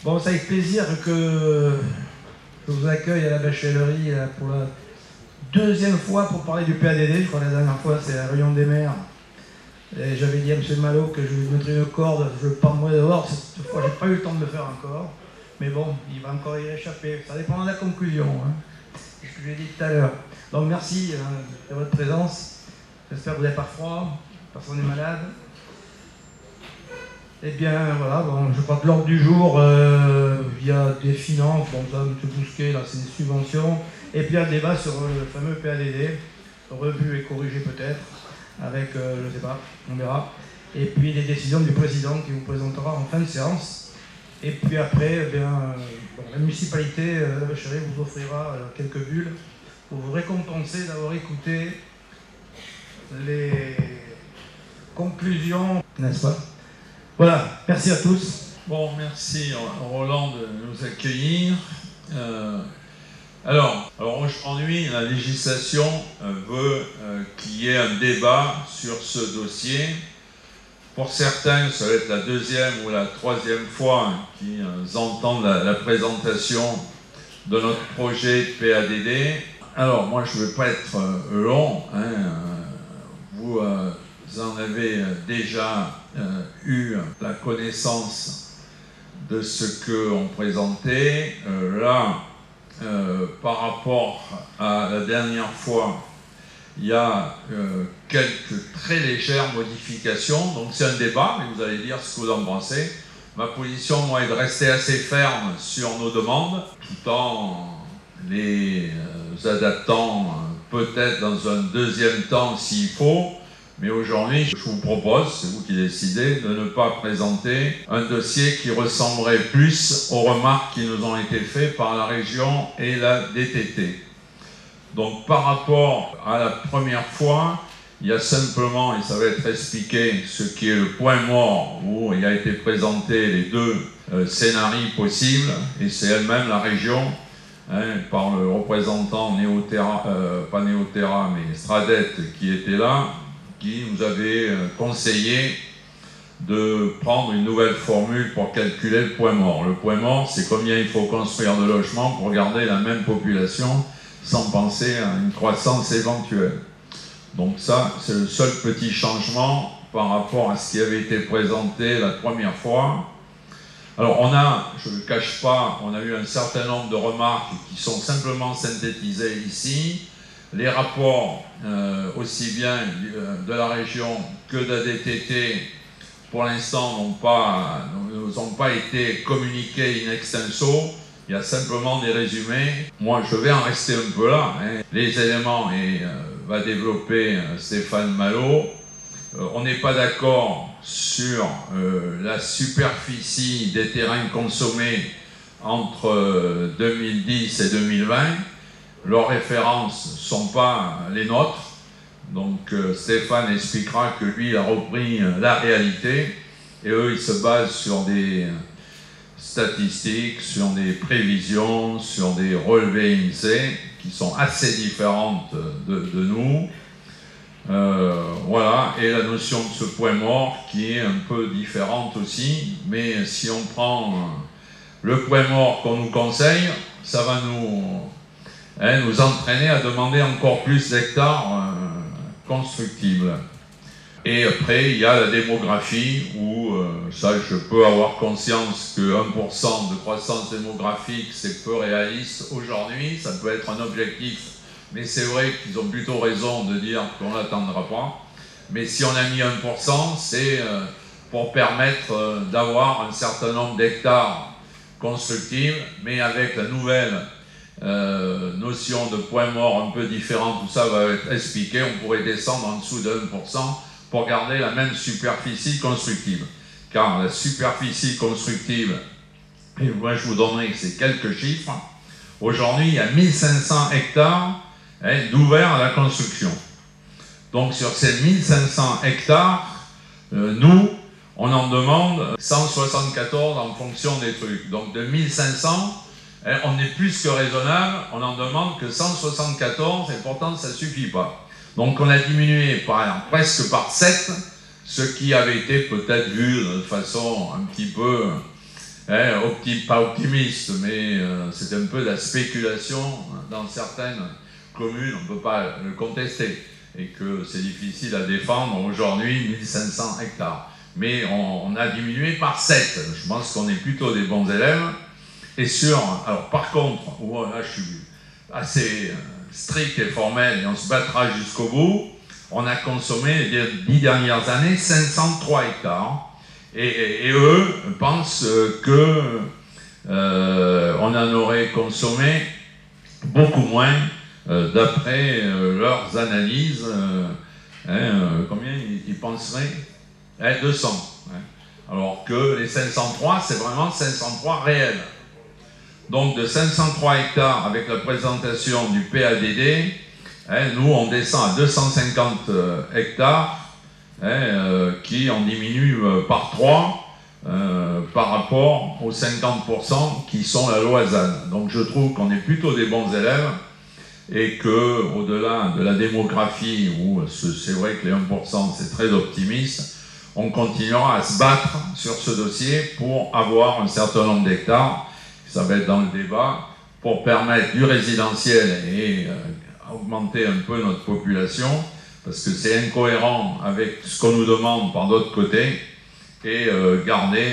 Bon, c'est avec plaisir que je vous accueille à la bachelerie pour la deuxième fois pour parler du PADD. Je crois que la dernière fois, c'est la réunion des maires. Et j'avais dit à M. Malo que je lui mettrais une corde, je pars-moi dehors. Cette fois, j'ai pas eu le temps de le faire encore. Mais bon, il va encore y échapper. Ça dépend de la conclusion. Hein. C'est ce que j'ai dit tout à l'heure. Donc merci de votre présence. J'espère que vous n'avez pas froid, personne n'est malade. Eh bien voilà, bon, je crois que l'ordre du jour, il y a des finances, bon ça, M. Bousquet, là c'est des subventions, et puis un débat sur le fameux PADD, revu et corrigé peut-être, avec, je ne sais pas, on verra, et puis les décisions du président qui vous présentera en fin de séance. Et puis après, eh bien, bon, la municipalité, la Bachelerie vous offrira quelques bulles pour vous récompenser d'avoir écouté les conclusions, n'est-ce pas? Voilà, merci à tous. Bon, merci Roland de nous accueillir. Alors aujourd'hui, la législation veut qu'il y ait un débat sur ce dossier. Pour certains, ça va être la deuxième ou la troisième fois qu'ils entendent la présentation de notre projet de PADD. Alors moi, je ne vais pas être long, hein, vous en avez déjà eu la connaissance de ce qu'on présentait. Là, par rapport à la dernière fois, il y a quelques très légères modifications. Donc c'est un débat, mais vous allez dire ce que vous en pensez. Ma position, moi, est de rester assez ferme sur nos demandes, tout en les adaptant peut-être dans un deuxième temps s'il faut. Mais aujourd'hui, je vous propose, c'est vous qui décidez, de ne pas présenter un dossier qui ressemblerait plus aux remarques qui nous ont été faites par la région et la DTT. Donc par rapport à la première fois, il y a simplement, et ça va être expliqué, ce qui est le point mort, où il a été présenté les deux scénarios possibles, et c'est elle-même la région, hein, par le représentant pas Néoterra, mais Stradet qui était là, qui nous avait conseillé de prendre une nouvelle formule pour calculer le point mort. Le point mort, c'est combien il faut construire de logements pour garder la même population sans penser à une croissance éventuelle. Donc ça, c'est le seul petit changement par rapport à ce qui avait été présenté la première fois. Alors on a, je ne le cache pas, on a eu un certain nombre de remarques qui sont simplement synthétisées ici. Les rapports, aussi bien de la région que de la DTT, pour l'instant, ne nous ont pas été communiqués in extenso. Il y a simplement des résumés. Moi, je vais en rester un peu là. Hein. Les éléments va développer Stéphane Malo. On n'est pas d'accord sur la superficie des terrains consommés entre 2010 et 2020. Leurs références ne sont pas les nôtres. Donc Stéphane expliquera que lui il a repris la réalité et eux ils se basent sur des statistiques, sur des prévisions, sur des relevés INSEE qui sont assez différentes de nous. Voilà, et la notion de ce point mort qui est un peu différente aussi, mais si on prend le point mort qu'on nous conseille, ça va nous entraîner à demander encore plus d'hectares constructibles. Et après, il y a la démographie où, ça, je peux avoir conscience que 1% de croissance démographique, c'est peu réaliste aujourd'hui. Ça peut être un objectif, mais c'est vrai qu'ils ont plutôt raison de dire qu'on ne l'attendra pas. Mais si on a mis 1%, c'est pour permettre d'avoir un certain nombre d'hectares constructibles, mais avec la nouvelle notion de point mort un peu différent, tout ça va être expliqué, on pourrait descendre en dessous de 1% pour garder la même superficie constructible. Car la superficie constructible, et moi je vous donnerai ces quelques chiffres, aujourd'hui il y a 1500 hectares d'ouverts à la construction. Donc sur ces 1500 hectares, nous, on en demande 174 en fonction des trucs. Donc de 1500, on est plus que raisonnable, on n'en demande que 174 et pourtant ça ne suffit pas. Donc on a diminué presque par 7 ce qui avait été peut-être vu de façon un petit peu pas optimiste, mais c'est un peu de la spéculation dans certaines communes, on ne peut pas le contester, et que c'est difficile à défendre aujourd'hui, 1500 hectares. Mais on a diminué par 7. Je pense qu'on est plutôt des bons élèves. Et alors par contre, là je suis assez strict et formel, et on se battra jusqu'au bout, on a consommé les 10 dernières années 503 hectares. Et eux pensent qu'on en aurait consommé beaucoup moins d'après leurs analyses. Combien ils penseraient 200. Alors que les 503, c'est vraiment 503 réels. Donc de 503 hectares avec la présentation du PADD, nous on descend à 250 hectares. Qui en diminue par 3 par rapport aux 50% qui sont la loi ZAN. Donc je trouve qu'on est plutôt des bons élèves et qu'au-delà de la démographie, où c'est vrai que les 1% c'est très optimiste, on continuera à se battre sur ce dossier pour avoir un certain nombre d'hectares, ça va être dans le débat, pour permettre du résidentiel et augmenter un peu notre population, parce que c'est incohérent avec ce qu'on nous demande par d'autre côté, et garder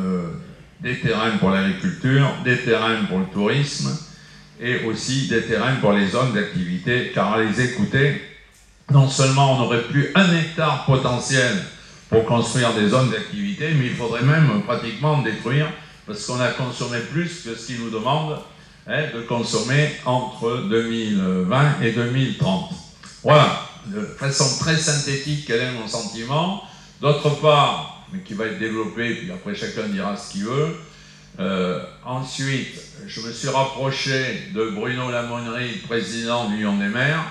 des terrains pour l'agriculture, des terrains pour le tourisme, et aussi des terrains pour les zones d'activité, car à les écouter, non seulement on n'aurait plus 1 hectare potentiel pour construire des zones d'activité, mais il faudrait même pratiquement détruire, parce qu'on a consommé plus que ce qu'ils nous demandent de consommer entre 2020 et 2030. Voilà. De façon très synthétique, quel est mon sentiment. D'autre part, mais qui va être développé, puis après chacun dira ce qu'il veut. Ensuite, je me suis rapproché de Bruno Lamonnerie, président de l'Union des maires,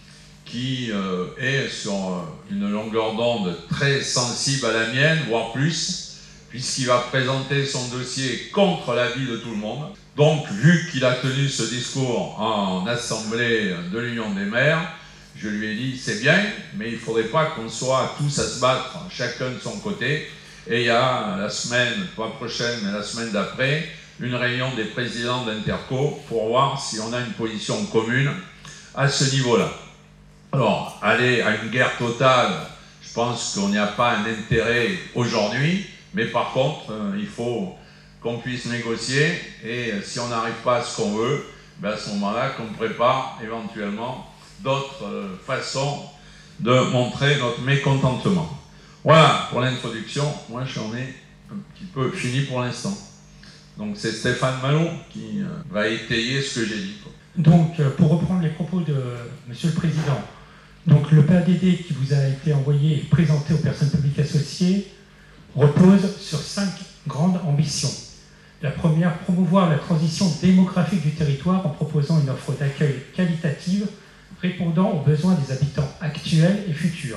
qui est sur une longueur d'onde très sensible à la mienne, voire plus, puisqu'il va présenter son dossier contre l'avis de tout le monde. Donc, vu qu'il a tenu ce discours en assemblée de l'Union des maires, je lui ai dit, c'est bien, mais il ne faudrait pas qu'on soit tous à se battre, chacun de son côté. Et il y a la semaine, pas prochaine, mais la semaine d'après, une réunion des présidents d'Interco pour voir si on a une position commune à ce niveau-là. Alors, aller à une guerre totale, je pense qu'on n'y a pas un intérêt aujourd'hui, mais par contre, il faut qu'on puisse négocier, et si on n'arrive pas à ce qu'on veut, ben à ce moment-là, qu'on prépare éventuellement d'autres façons de montrer notre mécontentement. Voilà pour l'introduction. Moi, j'en ai un petit peu fini pour l'instant. Donc, c'est Stéphane Malot qui va étayer ce que j'ai dit. Donc, pour reprendre les propos de Monsieur le Président, donc le PADD qui vous a été envoyé et présenté aux personnes publiques associées repose sur 5 grandes ambitions. La première, promouvoir la transition démographique du territoire en proposant une offre d'accueil qualitative répondant aux besoins des habitants actuels et futurs.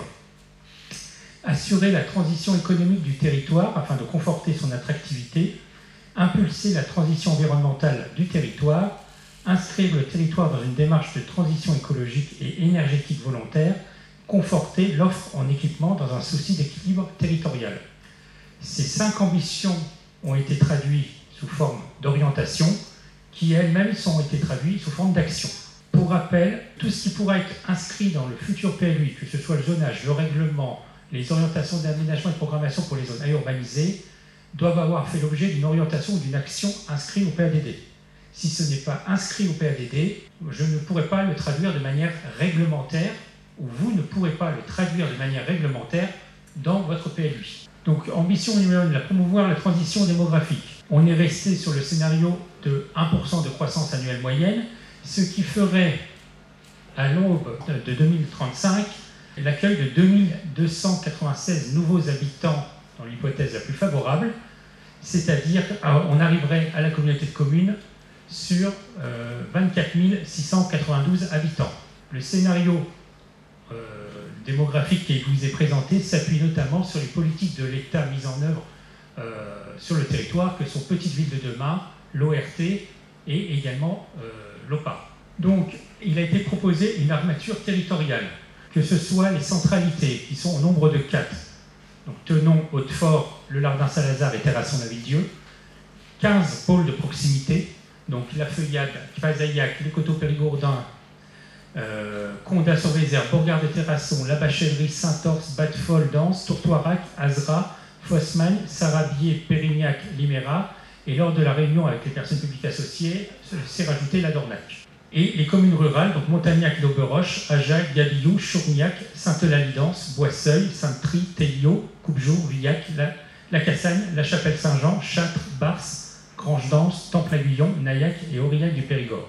Assurer la transition économique du territoire afin de conforter son attractivité, impulser la transition environnementale du territoire, inscrire le territoire dans une démarche de transition écologique et énergétique volontaire, conforter l'offre en équipement dans un souci d'équilibre territorial. Ces 5 ambitions ont été traduites sous forme d'orientation, qui elles-mêmes ont été traduites sous forme d'action. Pour rappel, tout ce qui pourra être inscrit dans le futur PLUI, que ce soit le zonage, le règlement, les orientations d'aménagement et de programmation pour les zones à urbaniser, doivent avoir fait l'objet d'une orientation ou d'une action inscrite au PADD. Si ce n'est pas inscrit au PADD, je ne pourrai pas le traduire de manière réglementaire, ou vous ne pourrez pas le traduire de manière réglementaire dans votre PLUI. Donc, ambition numéro 1, la promouvoir la transition démographique. On est resté sur le scénario de 1% de croissance annuelle moyenne, ce qui ferait, à l'aube de 2035, l'accueil de 2296 nouveaux habitants dans l'hypothèse la plus favorable, c'est-à-dire on arriverait à la communauté de communes sur 24 692 habitants. Le scénario démographique qui vous est présenté s'appuie notamment sur les politiques de l'État mises en œuvre sur le territoire, que sont Petites Villes de demain, l'ORT et également l'OPA. Donc, il a été proposé une armature territoriale, que ce soit les centralités, qui sont au nombre de 4. Donc, Tenon, Hautefort, Le Lardin-Saint-Lazare et Terrasson-Lavilledieu, 15 pôles de proximité, donc La Feuillade, Quasaillac, Les Coteaux-Périgourdins, Condat-sur-Vézère, Bourgard-de-Terrasson, La Bachellerie, Saint-Orse, Bad-Fol, Danse, Tourtoirac, Azra, Fossemagne, Sarabier, Pérignac, Liméra, et lors de la réunion avec les personnes publiques associées, s'est rajouté la Dornac. Et les communes rurales, donc Montagnac, Lauberoche, Ajac, Gabillou, Chourgnac, Sainte-Eulalie-Danse, Boisseuil, Sainte-Trie, Téliot, Coupejour, Villac, la Cassagne, La Chapelle-Saint-Jean, Châtres, Bars, Grange-d'Anse, Temple-Aiguillon, Naillac et Aurillac du Périgord.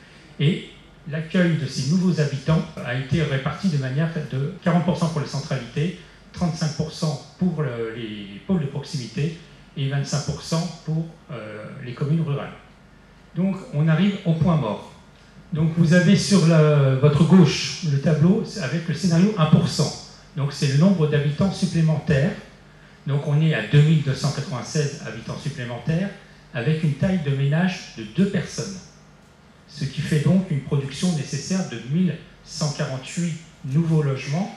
Et l'accueil de ces nouveaux habitants a été réparti de manière de 40% pour les centralités, 35% pour les pôles de proximité et 25% pour les communes rurales. Donc on arrive au point mort. Donc vous avez sur votre gauche le tableau avec le scénario 1%. Donc c'est le nombre d'habitants supplémentaires. Donc on est à 2296 habitants supplémentaires avec une taille de ménage de 2 personnes. Ce qui fait donc une production nécessaire de 1148 nouveaux logements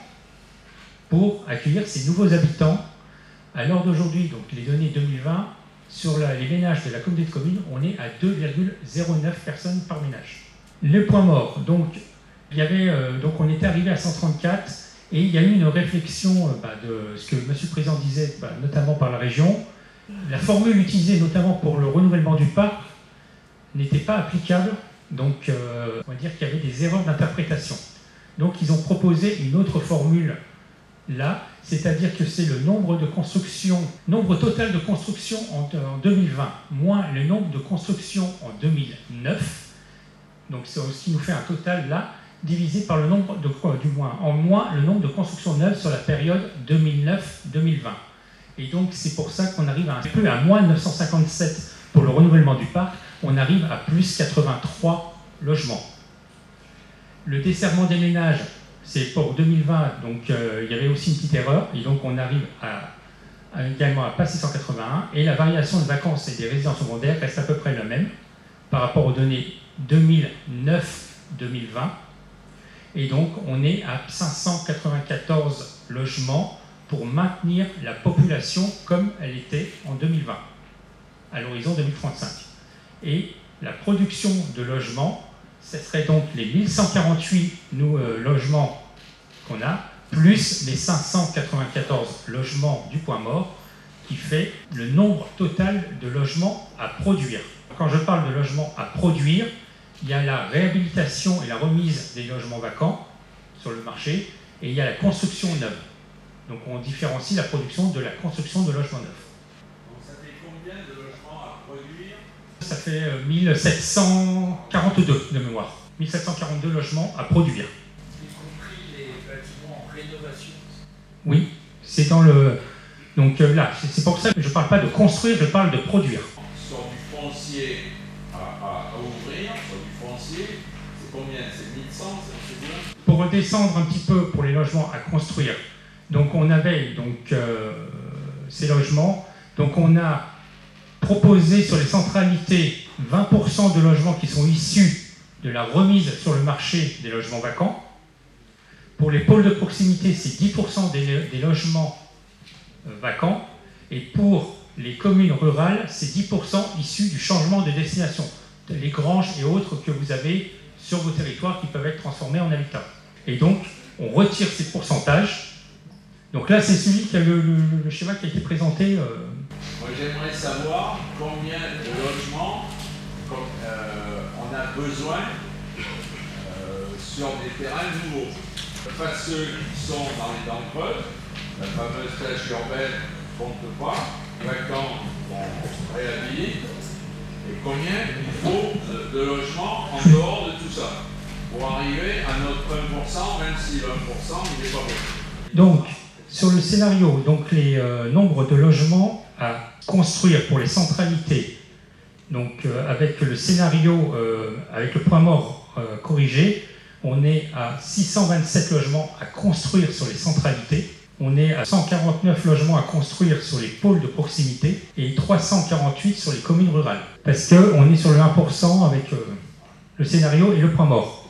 pour accueillir ces nouveaux habitants. À l'heure d'aujourd'hui, donc les données 2020, sur les ménages de la communauté de communes, on est à 2,09 personnes par ménage. Le point mort, donc, donc on était arrivé à 134 et il y a eu une réflexion de ce que M. le Président disait, notamment par la région. La formule utilisée notamment pour le renouvellement du parc n'était pas applicable, donc on va dire qu'il y avait des erreurs d'interprétation. Donc ils ont proposé une autre formule là, c'est-à-dire que c'est le nombre total de constructions en 2020, moins le nombre de constructions en 2009, donc c'est ce qui nous fait un total là, divisé par le nombre de en moins le nombre de constructions neuves sur la période 2009-2020. Et donc c'est pour ça qu'on arrive un peu à moins 957 pour le renouvellement du parc, on arrive à plus 83 logements. Le desserrement des ménages, c'est pour 2020, donc il y avait aussi une petite erreur, et donc on arrive également à passer 181, et la variation de vacances et des résidences secondaires reste à peu près la même par rapport aux données 2009-2020, et donc on est à 594 logements pour maintenir la population comme elle était en 2020, à l'horizon 2035. Et la production de logements, ce serait donc les 1148 logements qu'on a, plus les 594 logements du point mort, qui fait le nombre total de logements à produire. Quand je parle de logements à produire, il y a la réhabilitation et la remise des logements vacants sur le marché, et il y a la construction neuve. Donc on différencie la production de la construction de logements neufs. Donc ça fait combien de logements à produire? Ça fait 1742 de mémoire. 1742 logements à produire. Y compris les bâtiments en rénovation. Oui, c'est dans le... Donc là, c'est pour ça que je ne parle pas de construire, je parle de produire. Sur du foncier à ouvrir, sur du foncier, c'est combien? C'est 1100, c'est bien? Pour redescendre un petit peu pour les logements à construire, donc on avait ces logements, donc on a proposé sur les centralités 20% de logements qui sont issus de la remise sur le marché des logements vacants. Pour les pôles de proximité, c'est 10% des logements vacants. Et pour les communes rurales, c'est 10% issus du changement de destination, les granges et autres que vous avez sur vos territoires qui peuvent être transformés en habitat. Et donc, on retire ces pourcentages. Donc là, c'est celui qui a le schéma qui a été présenté. Moi, j'aimerais savoir combien de logements on a besoin sur des terrains nouveaux. Pas ceux qui sont dans les dents creuses, la fameuse flèche urbaine ne compte pas, les vacants qu'on réhabilite, et combien il faut de logements en dehors de tout ça pour arriver à notre 1%, même si le 1% il n'est pas bon. Donc, sur le scénario, donc les nombres de logements à construire pour les centralités, donc avec le scénario, avec le point mort corrigé, on est à 627 logements à construire sur les centralités, on est à 149 logements à construire sur les pôles de proximité et 348 sur les communes rurales. Parce qu'on est sur le 1% avec le scénario et le point mort.